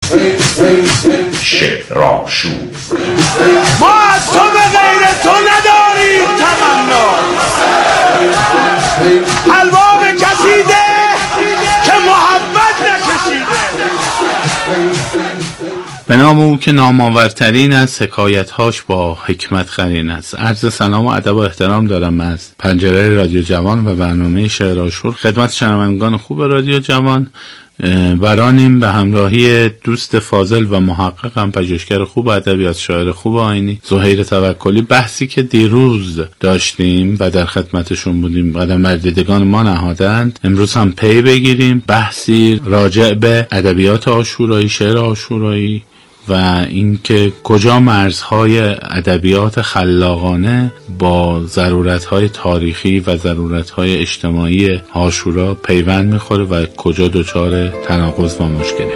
شعر آشوب. ما از تو به غیر تو نداریم تمنا، حلوا به کشیده که محبت نکشیده. به نام او که نامآورترین از حکایت‌هاش با حکمت قرین است. عرض سلام و ادب و احترام دارم از پنجره رادیو جوان و برنامه شعر آشور خدمت شنوندگان خوب رادیو جوان. برانیم به همراهی دوست فاضل و محققم، پژوهشگر خوب ادبیات، شاعر خوب آیینی زهیر توکلی، بحثی که دیروز داشتیم و در خدمتشون بودیم قدم بر دیدگان ما نهادند، امروز هم پی بگیریم. بحثی راجع به ادبیات عاشورایی، شعر عاشورایی و اینکه کجا مرزهای ادبیات خلاقانه با ضرورت‌های تاریخی و ضرورت‌های اجتماعی عاشورا پیوند می‌خوره و کجا دچار تناقض و مشکله.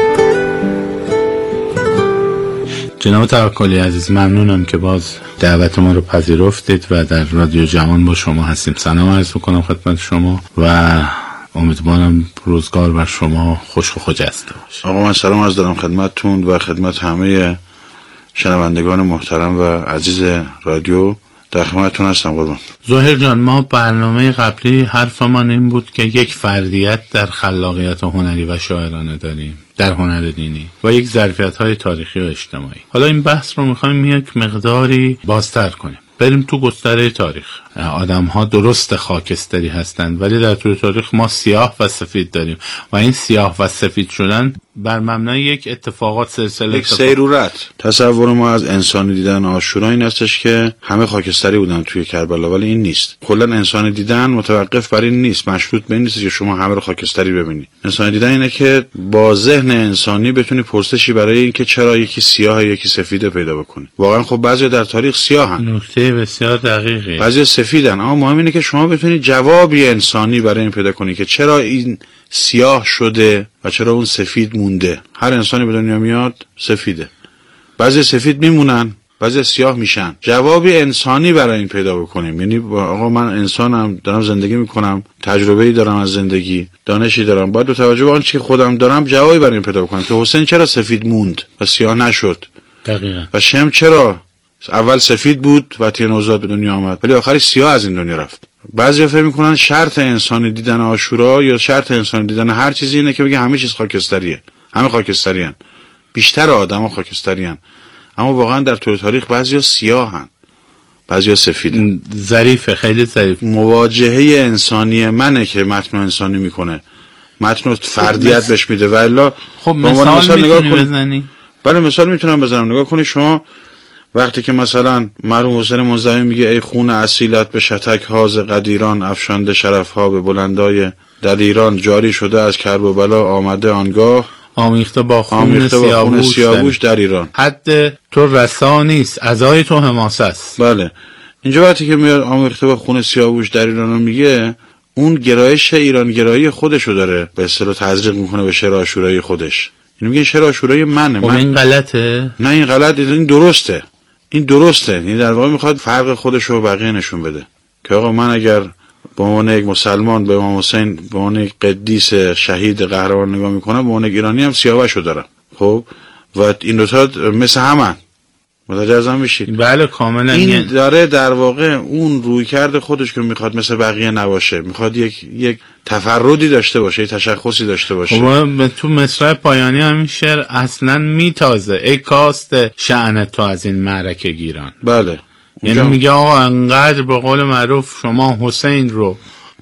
جناب توکلی عزیز، ممنونم که باز دعوت ما رو پذیرفتید و در رادیو جوان با شما هستیم. سلام عرض می‌کنم خدمت شما و امیدوارم روزگار بر شما خوش و خجسته باشه. آقا من سلام عرض دارم خدمتتون و خدمت همه شنوندگان محترم و عزیز رادیو. در خدمتتون هستم قربان. زهیر جان، ما برنامه قبلی حرفمان این بود که یک فردیت در خلاقیت هنری و شاعرانه داریم در هنر دینی و یک ظرفیت‌های تاریخی و اجتماعی. حالا این بحث رو می‌خوایم یک مقداری بازتر کنیم، بریم تو گستره تاریخ. آدم ها درست خاکستری هستند ولی در طول تاریخ ما سیاه و سفید داریم و این سیاه و سفید شدن بر مبنای یک اتفاقات سلسله یک سیرورت. تصور ما از انسانی دیدن عاشورا این هستش که همه خاکستری بودن توی کربلا، ولی این نیست. کلا انسان دیدن متوقف بر این نیست، مشروط به این نیست که شما همه رو خاکستری ببینید. انسان دیدن اینه که با ذهن انسانی بتونی پرسشی برای این که چرا یکی سیاه یکی سفید پیدا بکنی. واقعا خب بعضی در تاریخ سیاهن، نکته بسیار دقیقی، بعضی سفیدن، اما مهم اینه که شما بتونید جوابی انسانی برای این پیدا کنی که چرا این سیاه شده و چرا اون سفید مونده. هر انسانی به دنیا میاد سفیده، بعضی سفید میمونن، بعضی سیاه میشن. جوابی انسانی برای این پیدا بکنیم، یعنی آقا من انسانم، دارم زندگی میکنم، تجربه‌ای دارم از زندگی، دانشی دارم، باید با توجه به آنچه که خودم دارم جوابی برای این پیدا بکنم که حسین چرا سفید موند و سیاه نشد. دقیقاً. و شم چرا اول سفید بود و نوزاد به دنیا آمد ولی آخرش سیاه از این دنیا رفت. بعضیا فکر میکنن شرط انسانی دیدن عاشورا یا شرط انسانی دیدن هر چیزی اینه که بگه همه چیز خاکستریه، همه خاکستریان، بیشتر آدما خاکستریان. اما واقعا در طول تاریخ بعضیا سیاهن، بعضیا سفیدن. ظریفه، خیلی ظریف. مواجهه انسانی منه که متن انسانی میکنه، متن فردیت بهش میده. والا خب مثال میتونی بزنی؟ بله مثال میتونم بزنم. نگاه کنی شما وقتی که مثلا مرحوم حسین منظوی میگه ای خون اصیلت به شتک هاز قدیران افشانده شرف ها به بلندای در ایران جاری شده از کرب و بلا آمده آنگاه آمیخته با خون سیاووش در ایران. حد تو رسا نیست، عزای تو حماسه است. بله اینجا وقتی که میاد آمیخته با خون سیاووش در ایران رو میگه، اون گرایش ایران گرایی خودشو داره به اصطلاح تزریق میکنه به شعر عاشورایی خودش. این میگه شعر عاشورایی منه. خب این غلطه؟ نه این غلطه، این درسته. این درسته. این در واقع میخواد فرق خودش رو بقیه نشون بده که آقا من اگر به عنوان یک مسلمان به امام حسین به عنوان یک قدیس شهید قهرمان نگاه میکنم، به عنوان یک ایرانی هم سیاوشو دارم. خب و این دو تا مثل همن. متوجه میشید؟ بله کاملا. این داره در واقع اون رویکرد خودش که میخواد مثل بقیه نباشه، میخواد یک تفردی داشته باشه، یک تشخصی داشته باشه. خب تو مصرع پایانی همین شعر اصلا میتازه ای کاست شأن تو از این معرکه گیران. بله یعنی میگه آقا انقدر به قول معروف شما حسین رو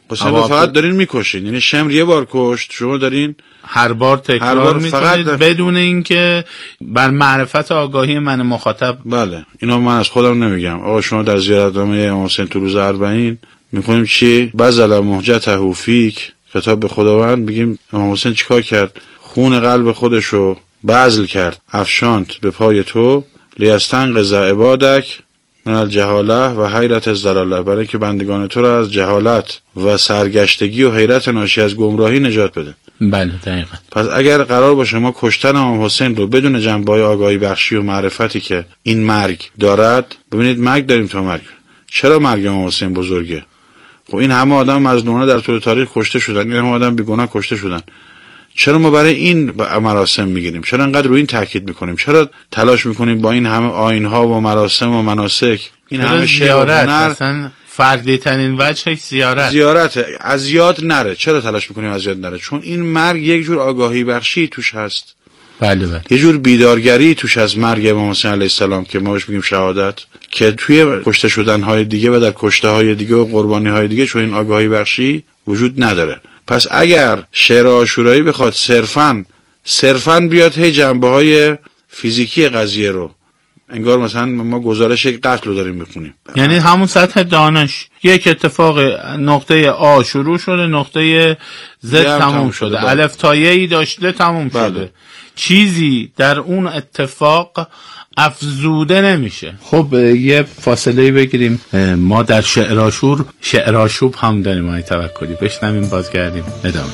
فقط دارین میکشین، یعنی شمر یه بار کشت، شما دارین هر بار تکرار میکنید بدون اینکه بر معرفت آگاهی من مخاطب. بله اینو من از خودم نمیگم. آقا شما در زیارتنامه امام حسین تو روز 40 میخونیم چی؟ بذل مهجته فیک، خطاب به خداوند، میگیم امام حسین چیکار کرد؟ خون قلب خودشو بذل کرد، افشاند به پای تو، لیستنقذ عبادک من الجهاله و حیرت الضلاله، برای که بندگان تو را از جهالت و سرگشتگی و حیرت ناشی از گمراهی نجات بده. بله دقیقاً. پس اگر قرار باشه ما کشتن امام حسین رو بدون جنبه‌های آگاهی بخشی و معرفتی که این مرگ دارد، ببینید مرگ داریم تا مرگ. چرا مرگ امام حسین بزرگه؟ خب این همه آدم مظلومانه در طول تاریخ کشته شدن، این همه آدم بیگناه کشته شدن. چرا ما برای این مراسم میگیریم؟ چرا انقدر روی این تاکید میکنیم؟ چرا تلاش میکنیم با این همه آیین‌ها و مراسم و مناسک، این همه شعر و هنر؟ مثلا فردی ترین وجهش زیارت از یاد نره. چرا تلاش میکنیم از یاد نره؟ چون این مرگ یک جور آگاهی بخشی توش هست. بله. یه جور بیدارگری توش از مرگ امام حسین علیه السلام که ما بهش میگیم شهادت، که توی کشته شدن‌های دیگه و در کشته‌های دیگه و قربانی‌های دیگه چون این آگاهی بخشی وجود نداره. پس اگر شعر عاشورایی بخواد صرفاً بیاد هی جنبه‌های فیزیکی قضیه رو، انگار مثلا ما گزارش یک قتل رو داریم میخونیم، یعنی همون سطح دانش، یک اتفاق نقطه آ شروع شده، نقطه زد تموم شده، الف تا یه‌ای داشته تموم شده، چیزی در اون اتفاق افزوده نمیشه. خب یه فاصله بگیریم، ما در شعر آشوب هم داریم آقای توکلی، بشنویم بازگردیم ادامه.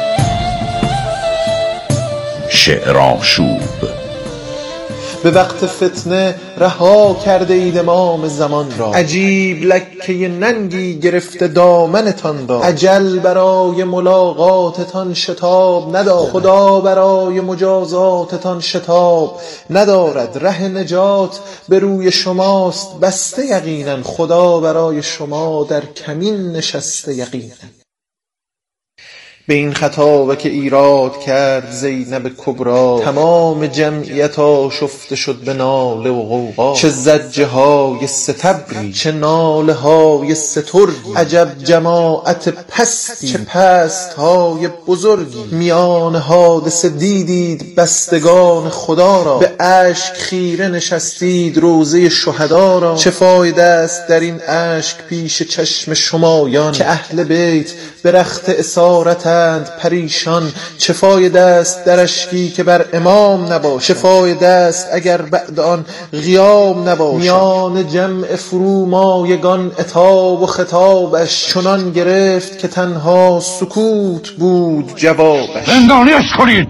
شعر آشوب. به وقت فتنه رها کرده اید امام زمان را، عجیب لکه ننگی گرفته دامنتان را، اجل برای ملاقاتتان شتاب ندارد، خدا برای مجازاتتان شتاب ندارد، ره نجات به روی شماست بسته یقینا، خدا برای شما در کمین نشسته یقینا. به این خطابه که ایراد کرد زینب کبری، تمام جمعیت آشفته شد به ناله و غوغا، چه زجه های ستبری چه ناله های سترگی، عجب جماعت پستی چه پست های بزرگی، میان حادثه دیدید بستگان خدا را، به اشک خیره نشستید روضه شهدا را، چه فایده است در این اشک پیش چشم شمایان، که اهل بیت به رخت اسارت پریشان، چه فایده است در اشکی که بر امام نباشد، چه فایده است اگر بعد آن غیام نباشد، میان جمع فرومایگان عتاب و خطابش چنان گرفت که تنها سکوت بود جوابش. زندانیش کنید.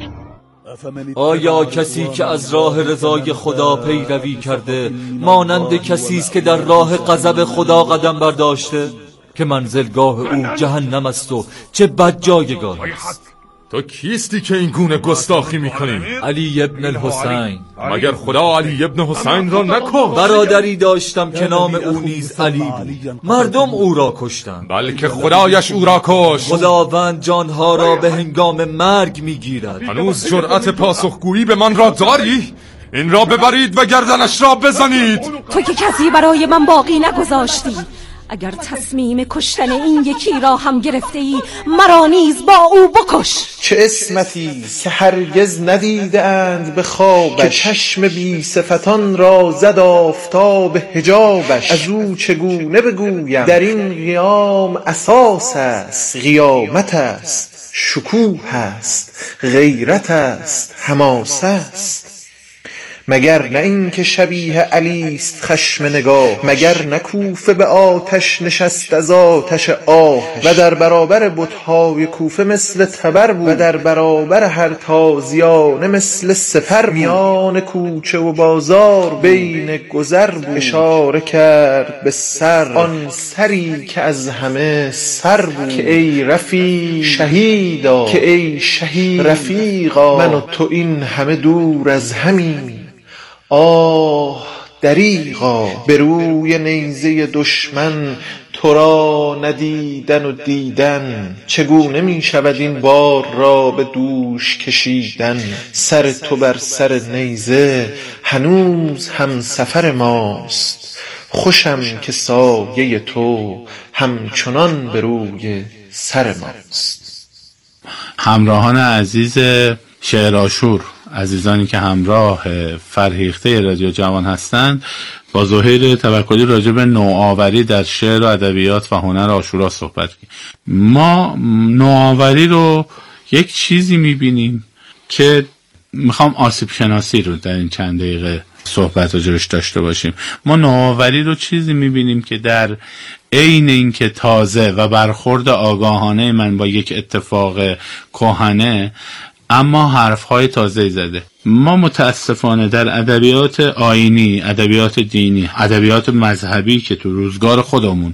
آیا کسی که از راه رضای خدا پیروی کرده مانند کسی است که در راه غضب خدا قدم برداشته؟ که منزلگاه او جهنم است و چه بد جایگاه است. تو کیستی که این گونه گستاخی میکنی؟ علی ابن الحسین. مگر خدا علی ابن حسین را نکشت؟ برادری داشتم که نام او نیز علی بود، مردم او را کشتند. بلکه خدایش او را کشت. خداوند جانها را به هنگام مرگ میگیرد. هنوز جرأت پاسخگویی به من را داری؟ این را ببرید و گردنش را بزنید. تو که کسی برای من باقی نگذاشتی، اگر تصمیم کشتن این یکی را هم گرفته ای مرا نیز با او بکش. چه اسمتی که هرگز ندیده اند به خوابش، که چشم بی صفتان را زد آفتاب حجابش، از او چگونه بگویم در این قیام اساس است، قیامت است، شکوه است، غیرت است، حماسه است. مگر نه این که شبیه علیست خشم نگاه، مگر نه کوفه به آتش نشست از آتش آه، و در برابر بت‌های کوفه مثل تبر بود، و در برابر هر تازیانه مثل سپر، میان کوچه و بازار بین گذر بود، اشاره کرد به سر، آن سری که از همه سر بود، که ای رفیق شهیدا، که ای شهید رفیقا، من و تو این همه دور از همین، آه دریغا. به روی نیزه دشمن تو را ندیدن و دیدن، چگونه می شود این بار را به دوش کشیدن، سر تو بر سر نیزه هنوز هم سفر ماست، خوشم که سایه تو همچنان به روی سر ماست. همراهان عزیز شعر آشور، عزیزانی که همراه فرهیخته رادیو جوان هستند، با زهیر توکلی راجع به نوآوری در شعر و ادبیات و هنر عاشورا صحبت کنیم. ما نوآوری رو یک چیزی میبینیم که میخوام آسیب شناسی رو در این چند دقیقه صحبت راجعش داشته باشیم. ما نوآوری رو چیزی میبینیم که در عین اینکه تازه و برخورد آگاهانه من با یک اتفاق کهنه اما حرفهای تازه زده. ما متاسفانه در ادبیات آیینی، ادبیات دینی، ادبیات مذهبی که تو روزگار خودمون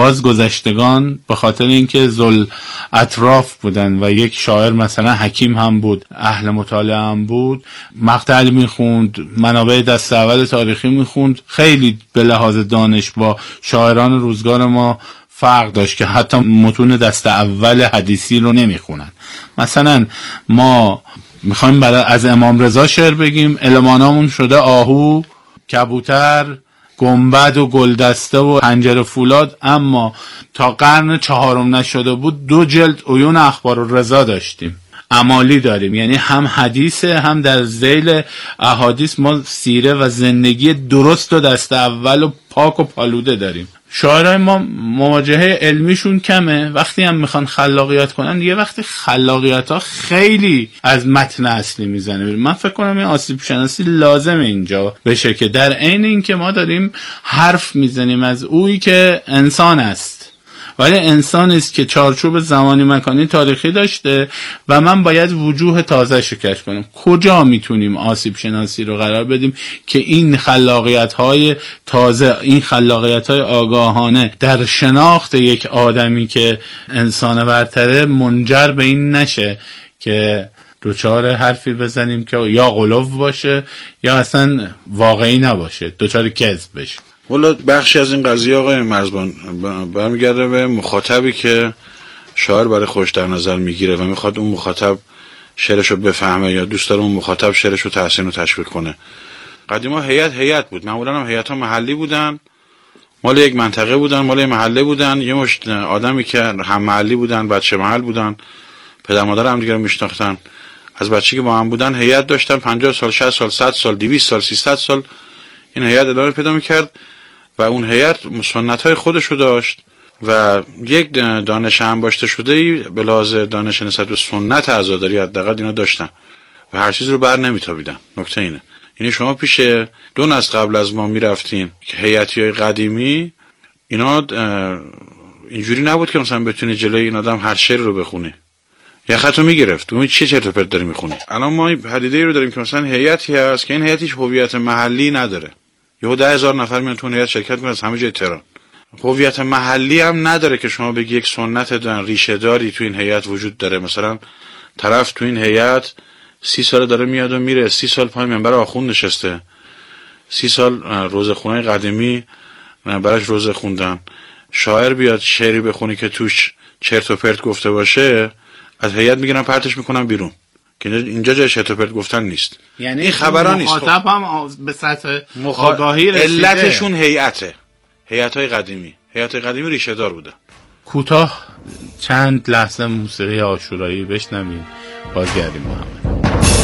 بازگذشتگان به خاطر اینکه ذل اطراف بودن و یک شاعر مثلا حکیم هم بود، اهل مطالعه هم بود، مقطع میخوند، منابع دست اول تاریخی میخوند، خیلی به لحاظ دانش با شاعران روزگار ما فرق داشت که حتی متون دست اول حدیثی رو نمیخونن. مثلا ما میخوایم از امام رضا شعر بگیم، المانامون شده آهو، کبوتر، گنبد و گلدسته و پنجره فولاد، اما تا قرن 4 نشده بود 2 جلد عیون اخبار الرضا داشتیم، امالی داریم، یعنی هم حدیثه هم در ذیل احادیث ما سیره و زندگی درست و دست اول و پاک و پالوده داریم. شاعرای ما مواجهه علمیشون کمه، وقتی هم میخوان خلاقیت کنن دیگه وقتی خلاقیت ها خیلی از متن اصلی میزنه. من فکر کنم این آسیب شناسی لازمه اینجا بشه که در عین این که ما داریم حرف میزنیم از اویی که انسان است، ولی انسان است که چارچوب زمانی مکانی تاریخی داشته و من باید وجوه تازه شکش کنم. کجا میتونیم آسیب شناسی رو قرار بدیم که این خلاقیت‌های تازه، این خلاقیت‌های آگاهانه در شناخت یک آدمی که انسان برتره منجر به این نشه که دوچار حرفی بزنیم که یا غلو باشه یا اصلا واقعی نباشه، دوچار کذب بشه. والا بخشی از این قضیه آقای مرزبان برمیگرده به مخاطبی که شاعر برای خوش در نظر میگیره و میخواد اون مخاطب شعرشو بفهمه یا دوست داره اون مخاطب شعرشو تحسین و تشویق کنه. قدیما هیئت بود، معمولا هم هیئت‌ها محلی بودن، مال یک منطقه بودن، مال محله بودن، یه مشت آدمی که هم محلی بودن، بچه محل بودن، پدر مادر هم دیگه رو میشناختن، از بچگی که با هم بودن هیئت داشتن، 50 سال 60 سال 100 سال 200 سال 300 سال این هیئت ادامه پیدا میکرد و اون هیئت سنت‌های خودشو داشت و یک دانش انباشته شده‌ای به لحاظ دانش نسبت به سنت عزاداری حداقل اینا داشتن و هر چیز رو بر نمیتابیدن. نکته اینه، یعنی شما پیش 2 نسل قبل از ما میرفتین که هیئتیای قدیمی اینا اینجوری نبود که مثلا بتونی جلوی این آدم هر شعر رو بخونی، یخطو میگرفت، اون چه چرت و پرت داری میخونی. الان ما پدیده‌ای رو داریم که مثلا هیئتی هست که این هیئت هیچ هویت محلی نداره، یهو 10,000 نفر میان تو هیئت شرکت میکنن از همه جای تهران، هویت محلی هم نداره که شما بگی یک سنت ریشه داری تو این هیئت وجود داره. مثلا طرف تو این هیئت 30 سال داره میاد و میره، 30 سال پای منبر آخوند نشسته، 30 سال روزخونه قدیمی براش روزه خوندن، شاعر بیاد شعری بخونی که توش چرت و پرت گفته باشه از هیئت میگیرن پرتش میکنن بیرون که اینجا جای چرت و پرت گفتن نیست. یعنی این خبرا نیست. مخاطب هم به سطح آگاهی رسیده. علتشون هیئته، هیئت‌های قدیمی ریشه دار بوده. کوتاه چند لحظه موسیقی عاشورایی بشنویم، بازگردیم محمد.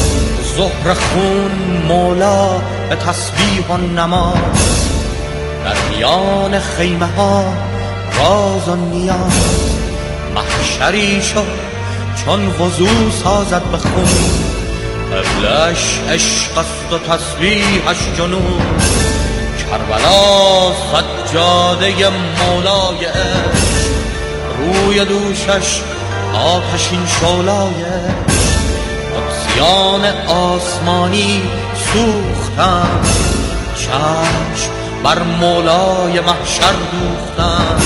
زهر خون مولا به تسبیح و نماز، در میان خیمه ها راز و نیاز، محشری شد چون وضو سازد به خون، قبلش عشق است و تسبیحش جنون، کربلا سجاده مولای عشق، روی دوشش آتشین شعلایش، قدسیان آسمانی سوختن، چشم بر مولای محشر دوختن،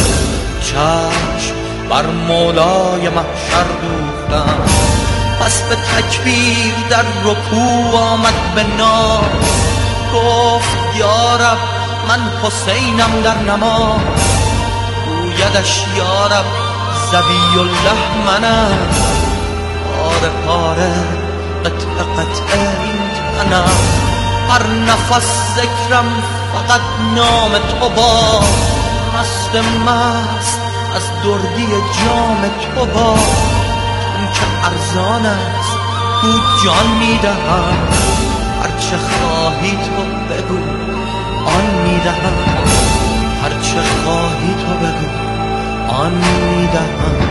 چشم بر مولای محشر دوختن. پس به تکبیر در رکوع آمد به ناز، گفت یا رب من حسینم در نماز، گویدش یا رب ذبی الله منم، پاره پاره قطعه قطعه این تنم، هر نفس ذکرم فقط نام تو با، مست مست از دردی جام تو با، چون که ارزان است تو جان میدهم، هرچه خواهی تو بگو آن میدهم، هرچه خواهی تو بگو آن میدهم.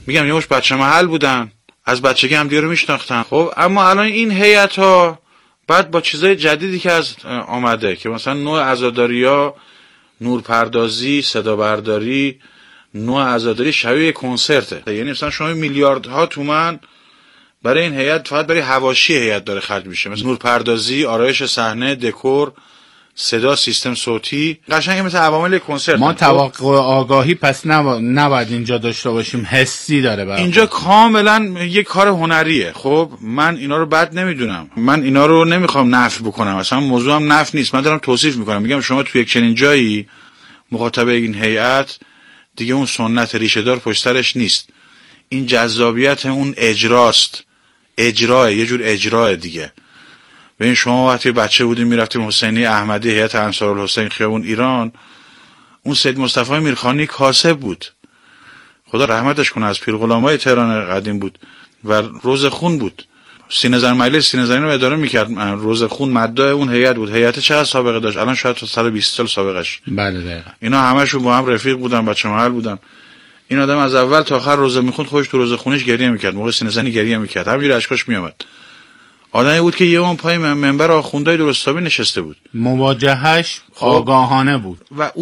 میگم یه مش بچه محل بودن، از بچگی هم دیگه رو میشناختن. خب اما الان این هیئت ها بعد با چیزای جدیدی که از آمده که مثلا نوع عزاداری‌ها، نورپردازی، صدا برداری، نوع عزاداری شبیه کنسرته. یعنی مثلا شما میلیاردها تومان برای این هیئت فقط برای حواشی هیئت داره خرج میشه، مثلا نورپردازی، آرایش صحنه، دکور، صدا، سیستم صوتی، قشنگ مثل عوامل کنسرت. ما توقع آگاهی پس نباید اینجا داشته باشیم، حسی داره برای اینجا کاملا یک کار هنریه. خب من اینا رو بد نمیدونم، من اینا رو نمیخوام نفی بکنم، اصلا موضوعم نفی نیست، من دارم توصیف میکنم. میگم شما توی یک چنین جایی مخاطب این هیئت دیگه اون سنت ریشه دار پشت سرش نیست، این جذابیت اون اجراست، اجراه، یه جور اجراه دیگه. ببین شما وقتی بچه بودیم میرفتیم حسینی احمدی، هیئت انصارالحسین، خیابون ایران، اون سید مصطفی میرخانی کاسب بود، خدا رحمتش کنه، از پیرغلامای تهران قدیم بود و روزخون بود. سینه‌زن مجلس سینه‌زنی رو اداره میکرد، روزخون مداح اون هیئت بود. هیئت چقدر سابقه داشت؟ الان شاید تا 120 سال سابقهش. بله دقیقاً. اینا همشون با هم رفیق بودن، بچه محل بودن. این آدم از اول تا آخر روزه میخوند، خودش تو روزخونیش گریه میکرد، موقع سینه‌زنی گریه میکرد، همینجوری اشکاش میومد. آدمی بود که یه اون پای منبر آخوندای درستابی نشسته بود، مواجهش آگاهانه بود. و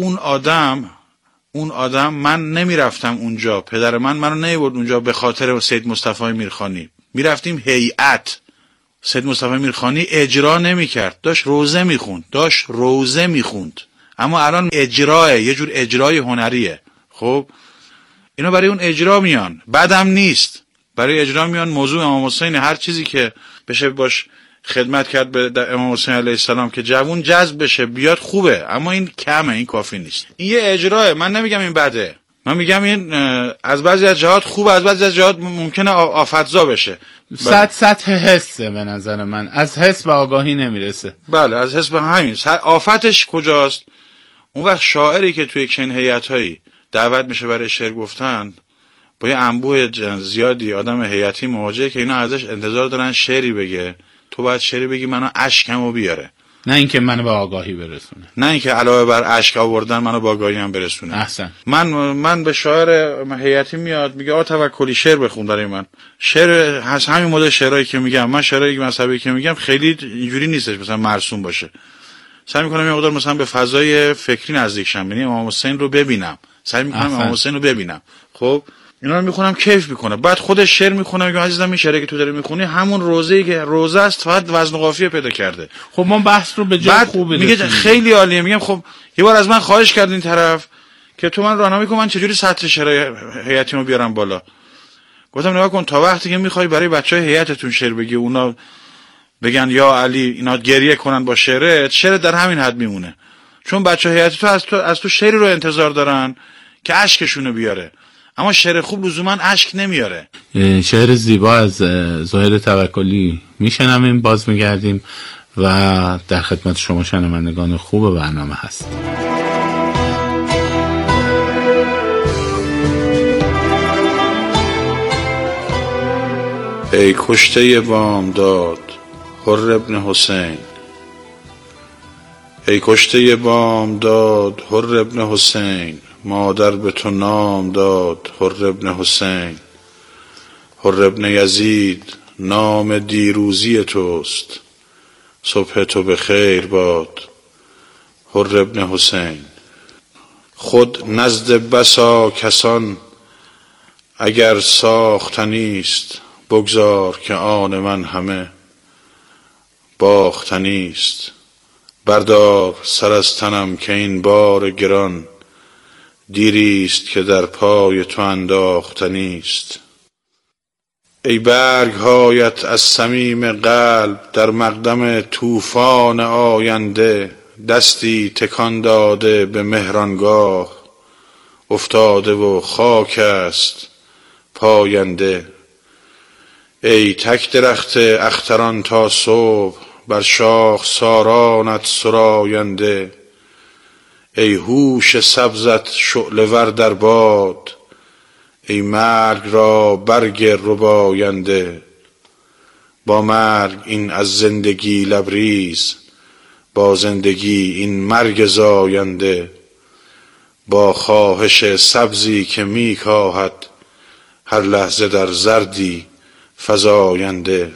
اون آدم من نمیرفتم اونجا، پدر منو نمیبرد اونجا به خاطر سید مصطفی میرخانی، میرفتیم هیئت. سید مصطفی میرخانی اجرا نمیکرد، داشت روزه میخوند، اما الان اجراه، یه جور اجرای هنریه. خب اینا برای اون اجرا میان، بعدم نیست، برای اجرا میان. موضوع امام حسین، هر چیزی که بشه باش خدمت کرد به امام حسین علیه السلام که جوون جذب بشه بیاد خوبه، اما این کمه، این کافی نیست. این یه اجراه، من نمیگم این بده، من میگم این از بعضی از جهات خوبه، از بعضی از جهات ممکنه آفتزا بشه. سطح حسه به نظر من، از حس به آگاهی نمیرسه. بله از حس به همین. آفتش کجاست؟ اون وقت شاعری که توی چنین هیئت‌هایی دعوت میشه برای شعر گفتن، با یه انبوه زیادی آدم هیئتی مواجهه که اینا ازش انتظار دارن شعری بگه، تو باید شعری بگی منو اشکمو بیاره، نه اینکه منو به آگاهی برسونه، نه اینکه علاوه بر اشک آوردن منو به آگاهی هم برسونه. احسن. من به شاعر هیئتی میاد میگه آ توکلی شعر بخون برای من. شعر هست همین مدل شعرایی که میگم من، شعرایی مذهبی که میگم خیلی اینجوری نیستش مثلا مرسوم باشه. سعی میکنم یه مقدار مثلا به فضای فکری نزدیک شم، یعنی امام حسین رو ببینم، سعی میکنم امام حسین رو ببینم. خب اینا رو میخونم، کیف میکنه، بعد خودش شعر میخونه، میگم عزیزم این شعری که تو داری میخونی همون روزه‌ای که روزه است، فقط وزن و قافیه پیدا کرده. خب ما بحث رو به جای خوبی میگه خیلی عالیه. میگم خب یه بار از من خواهش کرد این طرف که تو من راهنمایی کن من چجوری سطح شعر هیئتیمو بیارم بالا. گفتم نگاه کن، تا وقتی که میخوای برای بچهای هیئتتون شعر بگی، اونا بگن یا علی، اینا گریه کنن با شعرت، شعر در همین حد میمونه، چون بچه هیئت از تو شعری رو انتظار دارن که اشکشونو بیاره، اما شعر خوب لزوما اشک نمیاره. شعر زیبا از زهیر توکلی میشنویم، باز میگردیم و در خدمت شما شنوندگان خوب برنامه هست. ای کشته بامداد حر ابن حسین، ای کشته بامداد حر ابن حسین، مادر به تو نام داد حر ابن حسین. حر ابن یزید نام دیروزی توست، صبح تو به خیر باد حر ابن حسین. خود نزد بسا کسان اگر ساختنیست، بگذار که آن من همه باختنیست. بردار سر از تنم که این بار گران، دیریست که در پای تو انداختنیست. ای برگ هایت از صمیم قلب در مقدم طوفان آینده، دستی تکان داده به مهرانگاه، افتاده و خاک است پاینده. ای تک درخت اختران تا صبح، بر شاخ سارانت سراینده. ای هوش سبزت شعله ور در باد، ای مرگ را برگ رباینده. با مرگ این از زندگی لبریز، با زندگی این مرگ زاینده. با خواهش سبزی که می کاهد هر لحظه در زردی فزاینده.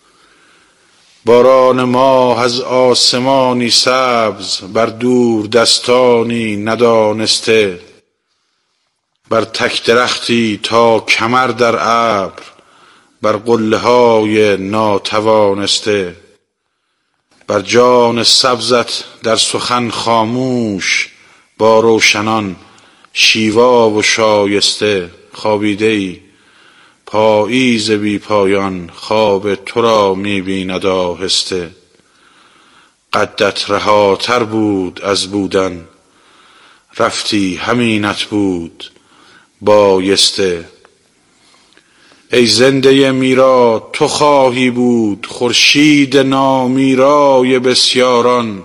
باران ماه از آسمانی سبز، بر دور دستانی ندانسته. بر تک درختی تا کمر در ابر، بر قله های ناتوانسته. بر جان سبزت در سخن خاموش، با روشنان شیوا و شایسته. خوابیده ای پاییز بی پایان، خواب تو را می بیند آهسته. قدت رهاتر بود از بودن، رفتی همینت بود بایسته. ای زنده میرا تو خواهی بود، خورشید نامیرای بسیاران.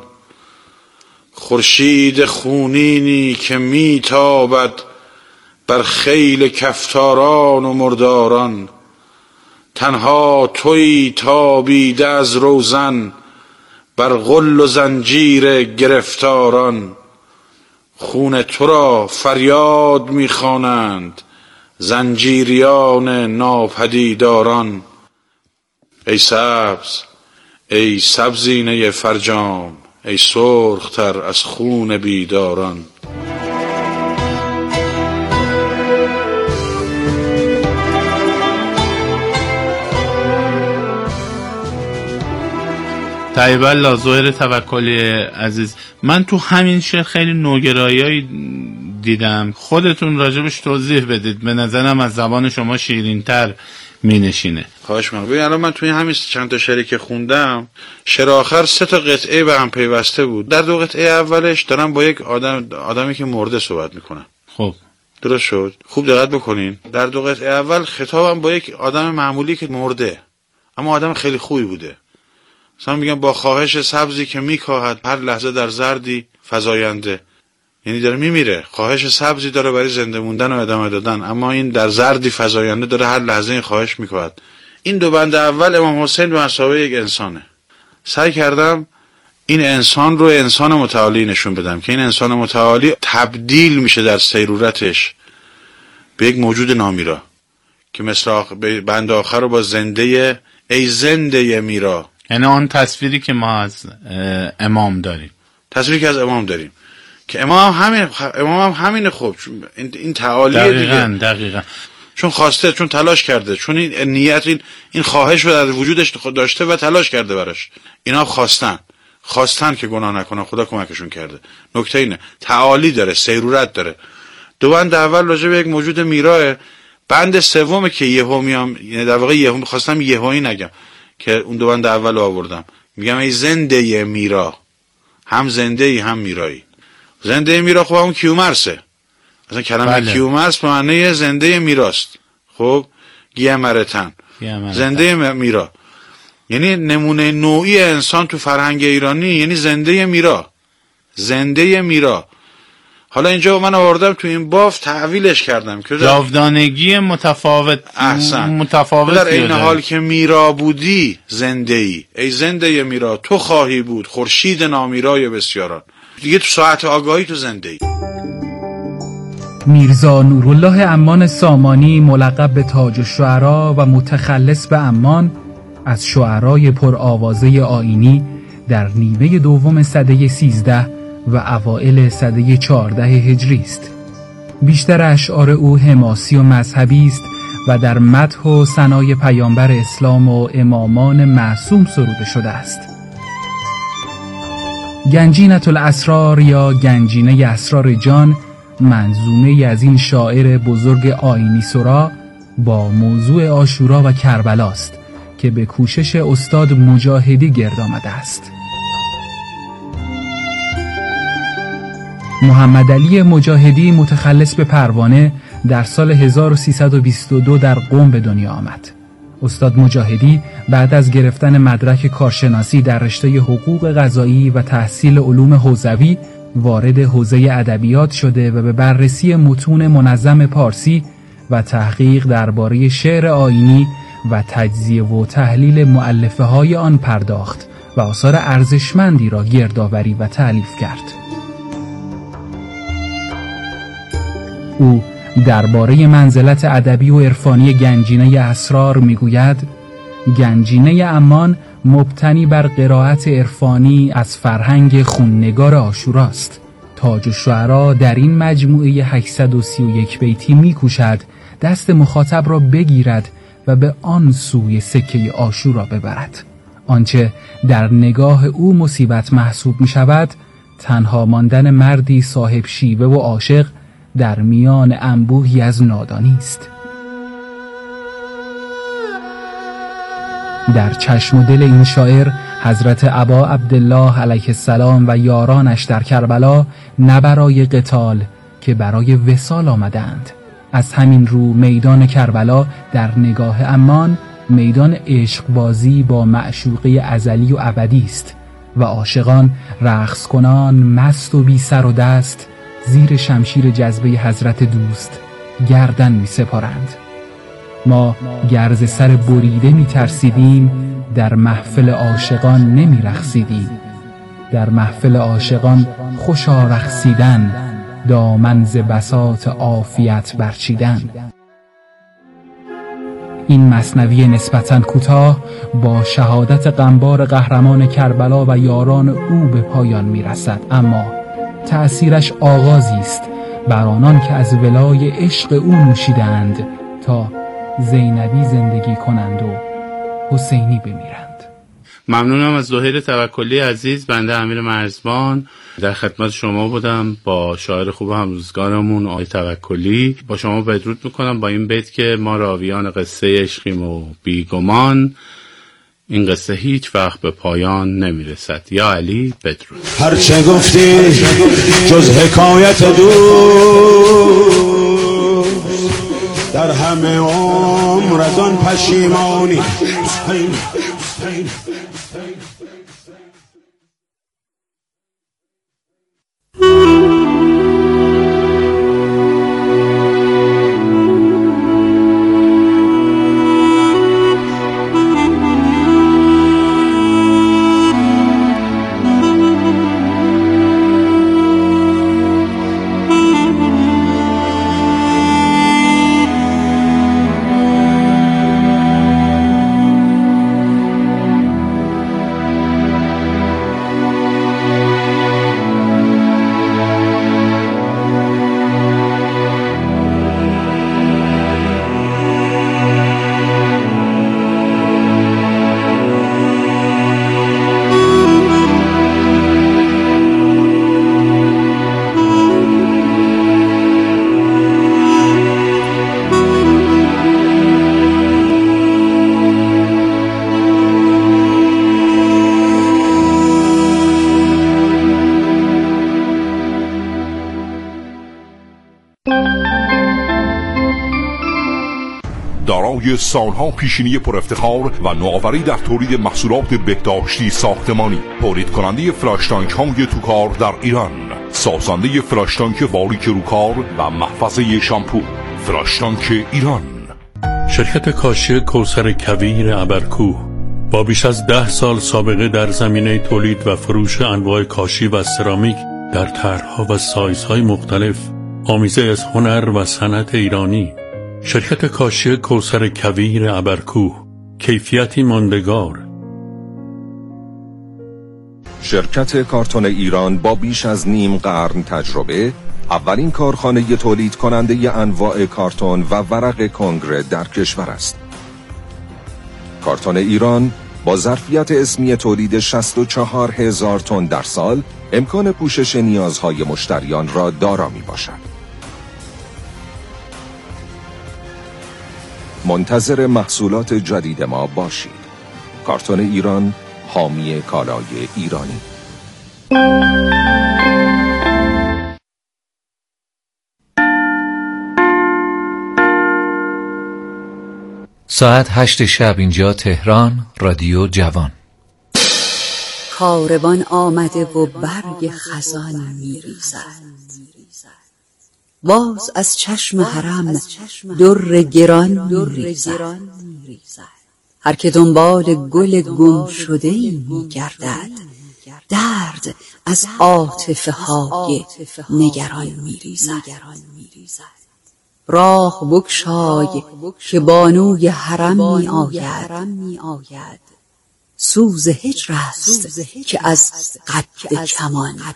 خورشید خونینی که میتابد بر خیل کفتاران و مرداران. تنها تویی تابیده از روزن، بر غل و زنجیر گرفتاران. خون تو را فریاد میخوانند زنجیریان ناپدیداران. ای سبز، ای سبزینه فرجام، ای سرختر از خون بیداران. طیب الله ظاهر توکلی عزیز، من تو همین شعر خیلی نوگرایی دیدم، خودتون راجبش توضیح بدید. به نظرم از زبان شما شیرین‌تر می نشینه. خواهش می‌کنم. ببین الان من توی همین چند تا شعری که خوندم، شعر آخر 3 تا قطعه به هم پیوسته بود. در 2 قطعه اولش دارم با یک آدمی که مرده صحبت میکنم. خب درست شد؟ خوب دقت بکنین. در 2 قطعه اول خطابم با یک آدم معمولی که مرده، اما آدم خیلی خوبی بوده. مثلا میگم با خواهش سبزی که میکاهد هر لحظه در زردی فزاینده، یعنی داره میمیره. خواهش سبزی داره برای زنده موندن و ادامه دادن، اما این در زردی فزاینده داره هر لحظه این خواهش میکاهد. این 2 بند اول امام حسین به مثابه یک انسانه. سعی کردم این انسان رو انسان متعالی نشون بدم که این انسان متعالی تبدیل میشه در سیرورتش به یک موجود نامیرا، که مثل بند آخر رو با زنده، ای زنده میرا، یعنی آن تصویری که ما از امام داریم، تصویری که از امام داریم، که امام هم همین. خوب این تعالیه دیگه. دقیقاً چون خواسته، چون تلاش کرده، چون این نیت، این خواهش رو در وجودش داشته و تلاش کرده براش. اینا خواستن که گناه نکنن، خدا کمکشون کرده. نکته اینه تعالی داره، سیرورت داره. 2 بند اول راجع به یک موجود میراه. بند سوم که یهو میام، یعنی در واقع یهو می‌خواستم یهویی نگم که اون 2 بند اول رو آوردم. میگم ای زنده میرا، هم زنده ای هم میرایی. زنده میرا خب اون کیومرسه. مثلا کلمه کیومرس به معنی زنده میراست. خب گیمرتن، زنده میرا، یعنی نمونه نوعی انسان تو فرهنگ ایرانی، یعنی زنده میرا. حالا اینجا من آوردم تو این باف تعویلش کردم که جاودانگی متفاوت در این حال که میرا بودی زنده ای زنده میرا تو خواهی بود، خورشید نامیرای بسیاران. دیگه تو ساعت آگاهی تو زنده ای. میرزا نورالله امان سامانی، ملقب به تاج الشعرا و متخلص به امان، از شعرای پرآوازه آیینی در نیمه دوم سده 13 و اوائل سده 14 هجری است. بیشتر اشعار او حماسی و مذهبی است و در مدح و ثنای پیامبر اسلام و امامان معصوم سروده شده است. گنجینة الاسرار یا گنجینه اسرار جان، منظومه از این شاعر بزرگ آیینی سرا با موضوع عاشورا و کربلا است که به کوشش استاد مجاهدی گرد آمده است. محمد علی مجاهدی، متخلص به پروانه، در سال 1322 در قم به دنیا آمد. استاد مجاهدی بعد از گرفتن مدرک کارشناسی در رشته حقوق قضایی و تحصیل علوم حوزوی وارد حوزه ادبیات شده و به بررسی متون منظم پارسی و تحقیق درباره شعر آیینی و تجزیه و تحلیل مؤلفه های آن پرداخت و آثار ارزشمندی را گردآوری و تألیف کرد. او درباره منزلت ادبی و عرفانی گنجینه اسرار میگوید: گنجینه عمان مبتنی بر قرائت عرفانی از فرهنگ خوننگار عاشوراست. تاج الشعرا در این مجموعه 831 بیتی میکوشد دست مخاطب را بگیرد و به آن سوی سکه عاشورا ببرد. آنچه در نگاه او مصیبت محسوب می شود تنها ماندن مردی صاحب شیوه و عاشق در میان انبوهی از نادانی است. در چشم و دل این شاعر حضرت ابا عبدالله علیه السلام و یارانش در کربلا نه برای قتال که برای وصال آمدند. از همین رو میدان کربلا در نگاه عمان میدان عشق بازی با معشوقه ازلی و ابدی است و عاشقان رقص کنان مست و بی سر و دست زیر شمشیر جذبه حضرت دوست گردن می سپارند. ما گرز سر بریده می ترسیدیم، در محفل عاشقان نمی رقصیدیم. در محفل عاشقان خوشا رقصیدن، دامن ز بساط عافیت برچیدن. این مثنوی نسبتاً کوتاه با شهادت غمبار قهرمان کربلا و یاران او به پایان می رسد، اما تأثیرش آغازی است بر آنان که از ولای عشق او نوشیدند تا زینبی زندگی کنند و حسینی بمیرند. ممنونم از زهیر توکلی عزیز. بنده امیر مرزبان در خدمت شما بودم با شاعر خوب همروزگارمون آقای توکلی. با شما بدرود میکنم با این بیت که ما راویان قصه عشقیم و بیگمان، این قصه هیچ وقت به پایان نمیرسد. یا علی بدرود. هرچه گفتی جز حکایت دوست، در همه عمر از آن پشیمانی. دارای سالها پیشینی پر افتخار و نوآوری در تولید محصولات بهداشتی ساختمانی، تولید کننده فلاش تانک های توکار در ایران، سازنده فلاش تانک باریک روکار و محفظه شامپو. فلاش تانک ایران. شرکت کاشی کوثر کویر ابرکوه با بیش از 10 سال سابقه در زمینه تولید و فروش انواع کاشی و سرامیک در طرح‌ها و سایزهای مختلف، آمیزه از هنر و صنعت ایرانی. شرکت کاشی کوثر کویر ابرکوه، کیفیتی ماندگار. شرکت کارتون ایران با بیش از نیم قرن تجربه، اولین کارخانه تولید کننده انواع کارتون و ورق کنگره در کشور است. کارتون ایران با ظرفیت اسمی تولید 64,000 تن در سال، امکان پوشش نیازهای مشتریان را دارا می باشد. منتظر محصولات جدید ما باشید. کارتون ایران، حامی کالای ایرانی. ساعت 8 شب اینجا تهران، رادیو جوان. کاروان آمده و برگ خزان می‌ریزد، باز از چشم حرم در گران می‌ریزد. هر که دنبال گل گم شده‌ای می‌گردد، درد از عاطفه های نگران می‌ریزد. راه بگشای که بانوی حرم می آید. سوز هجر است که از قد کمان